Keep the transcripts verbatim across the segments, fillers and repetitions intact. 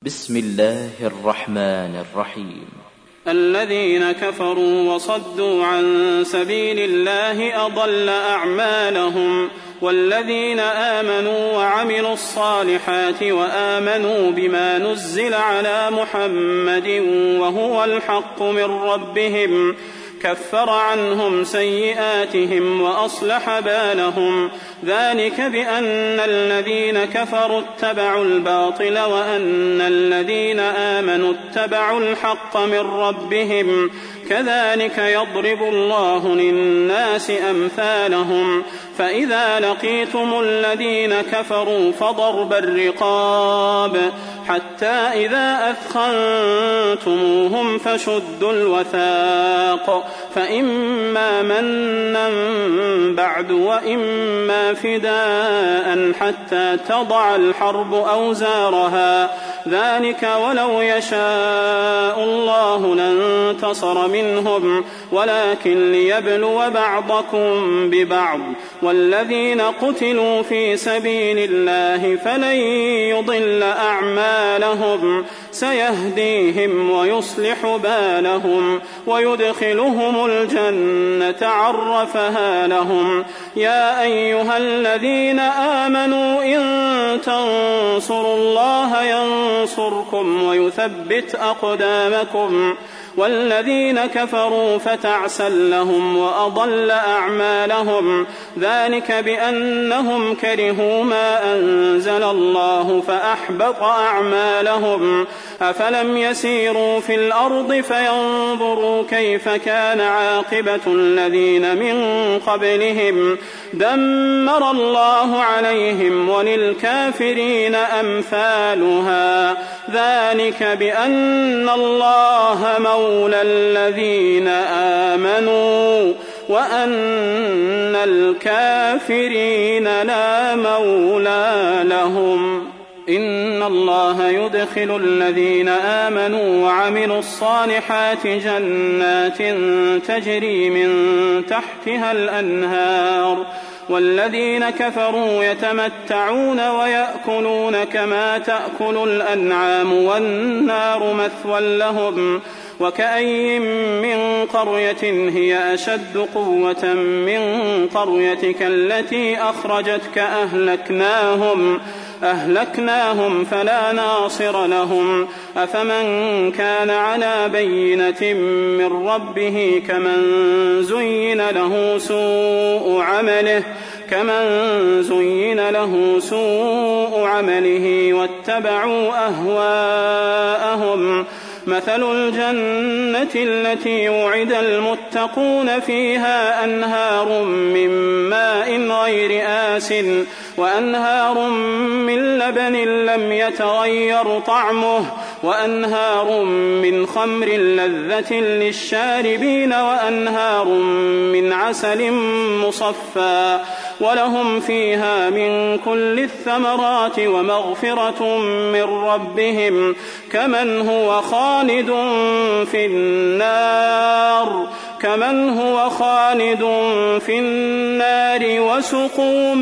بسم الله الرحمن الرحيم. الذين كفروا وصدوا عن سبيل الله أضل أعمالهم، والذين آمنوا وعملوا الصالحات وآمنوا بما نزل على محمد وهو الحق من ربهم كفر عنهم سيئاتهم وأصلح بالهم، ذلك بأن الذين كفروا اتبعوا الباطل وأن الذين آمنوا اتبعوا الحق من ربهم، كذلك يضرب الله للناس أمثالهم. فإذا لقيتم الذين كفروا فضرب الرقاب حتى إذا أثخنتموهم فشدوا الوثاق، فإما منا بعد وإما فداء حتى تضع الحرب أوزارها، ذلك ولو يشاء الله لانتصر منهم ولكن ليبلو بعضكم ببعض، والذين قتلوا في سبيل الله فلن يضل أعمالهم، سيهديهم ويصلح بالهم ويدخلهم الجنة عرفها لهم. يا أيها الذين آمنوا إن تنصروا الله ينصركم ويثبت أقدامكم، والذين كفروا فتعسا لهم وأضل أعمالهم، ذلك بأنهم كرهوا ما أنزل الله فأحبط أعمالهم. أفلم يسيروا في الأرض فينظروا كيف كان عاقبة الذين من قبلهم، دمر الله عليهم وللكافرين أمثالها، ذلك بأن الله مولى الذين آمنوا وأن الكافرين لا مولى لهم. إن الله يدخل الذين آمنوا وعملوا الصالحات جنات تجري من تحتها الأنهار، والذين كفروا يتمتعون ويأكلون كما تأكل الأنعام والنار مثوى لهم. وكأي من قرية هي أشد قوة من قريتك التي أخرجتك أهلكناهم أهلكناهم فلا ناصر لهم. أفمن كان على بينة من ربه كمن زين له سوء عمله كمن زين له سوء عمله واتبعوا أهواءهم. مثل الجنة التي وعد المتقون فيها أنهار من ماء غير آسٍ وأنهار من لبن لم يتغير طعمه وأنهار من خمر لذة للشاربين وأنهار من عسل مصفى، ولهم فيها من كل الثمرات ومغفرة من ربهم، كمن هو خالد في النار كمن هو خالد في النار وسقوا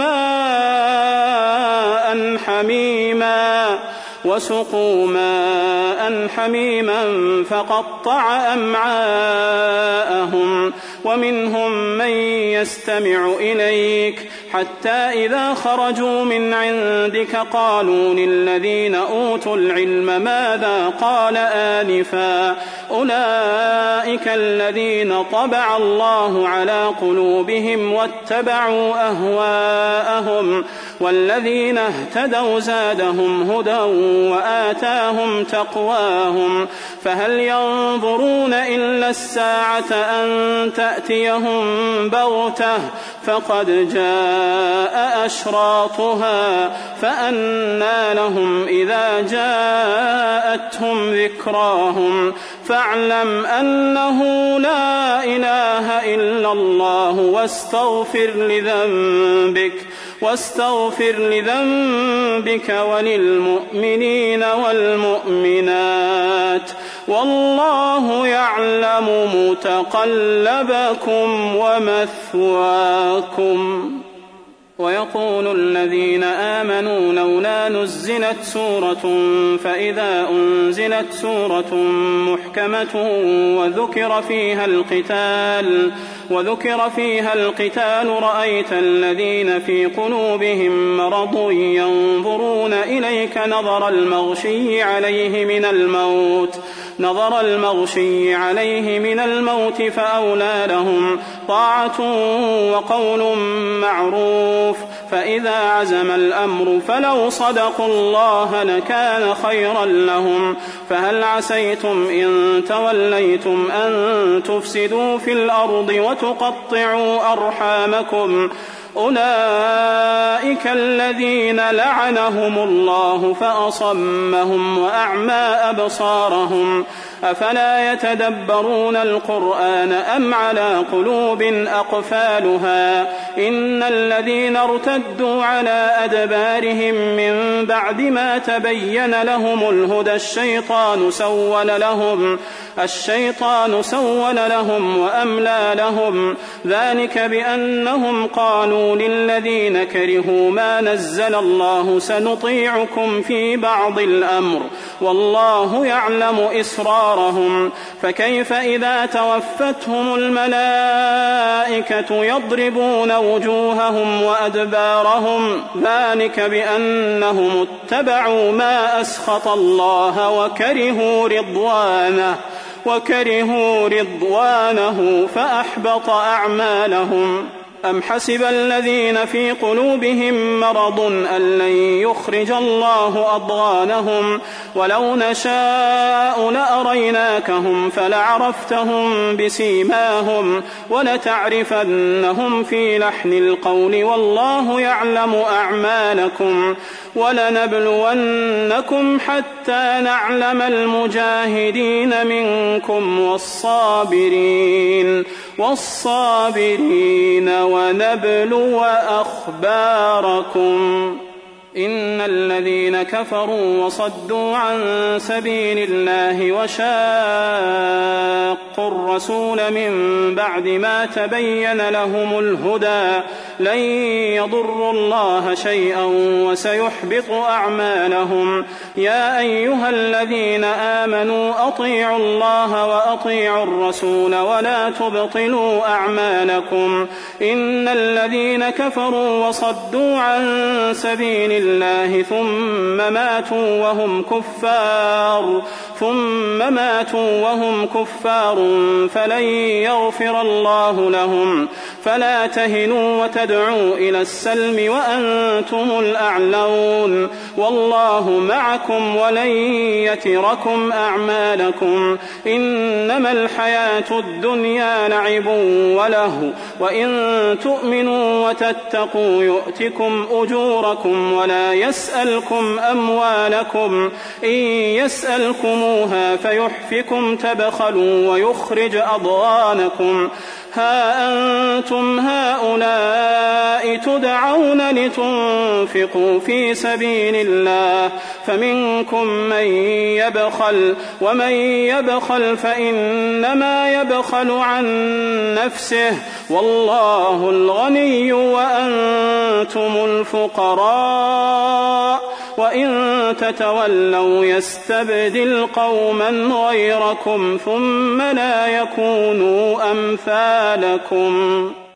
ماء حميما وسقوا ماء حميما فقطع أمعاءهم. ومنهم من يستمع إليك حتى إذا خرجوا من عندك قالوا للذين أوتوا العلم ماذا قال آنفا، أولئك الذين طبع الله على قلوبهم واتبعوا أهواءهم، والذين اهتدوا زادهم هدى وآتاهم تقواهم. فهل ينظرون إلا الساعة أن تأتيهم بغتة فقد جاء أشراطها، فأنى لهم إذا جاءتهم ذكراهم. فاعلم أنه لا إله إلا الله واستغفر لذنبك واستغفر لذنبك وللمؤمنين والمؤمنات، والله يعلم متقلبكم ومثواكم. ويقول الذين آمنوا لولا نزلت سورة فإذا أنزلت سورة محكمة وذكر فيها القتال وذكر فيها القتال رأيت الذين في قلوبهم مرض ينظرون إليك نظر المغشي عليه من الموت نظر المغشي عليه من الموت فأولى لهم طاعة وقول معروف فإذا عزم الأمر فلو صدقوا الله لكان خيرا لهم فهل عسيتم إن توليتم أن تفسدوا في الأرض وتقطعوا أرحامكم أولئك الذين لعنهم الله فأصمهم وأعمى أبصارهم أفلا يتدبرون القرآن أم على قلوب أقفالها إن الذين ارتدوا على أدبارهم من بعد ما تبين لهم الهدى الشيطان سول لهم الشيطان سول لهم وأملى لهم ذلك بأنهم قالوا للذين كرهوا ما نزل الله سنطيعكم في بعض الأمر والله يعلم إسرارهم فكيف إذا توفتهم الملائكة يضربون وجوههم وأدبارهم ذلك بأنهم اتبعوا ما أسخط الله وكرهوا رضوانه وكرهوا رضوانه فأحبط أعمالهم أم حسب الذين في قلوبهم مرض أن لن يخرج الله أضغانهم ولو نشاء لأريناكهم فلعرفتهم بسيماهم ولتعرفنهم في لحن القول والله يعلم أعمالكم ولنبلونكم حتى نعلم المجاهدين منكم والصابرين والصابرين ونبلو أخباركم إن الذين كفروا وصدوا عن سبيل الله وشاقوا الرسول من بعد ما تبين لهم الهدى لن يضروا الله شيئا وسيحبط أعمالهم يا أيها الذين آمنوا أطيعوا الله وأطيعوا الرسول ولا تبطلوا أعمالكم إن الذين كفروا وصدوا عن سبيل الله ثم ماتوا وهم كفار ثم ماتوا وهم كفار فلن يغفر الله لهم فلا تهنوا وتدعوا إلى السلم وأنتم الأعلون والله معكم ولن يتركم أعمالكم إنما الحياة الدنيا لعب ولهو وإن تؤمنوا وتتقوا يؤتكم أجوركم ولا يسألكم أموالكم إن يسألكموها فيحفكم تبخلوا ويخرج أضغانكم ها أنتم هؤلاء تدعون لتنفقوا في سبيل الله فمنكم من يبخل ومن يبخل فإنما يبخل عن نفسه والله الغني وأنتم الفقراء وإن تتولوا يستبدل قوما غيركم ثم لا يكونوا أمثالكم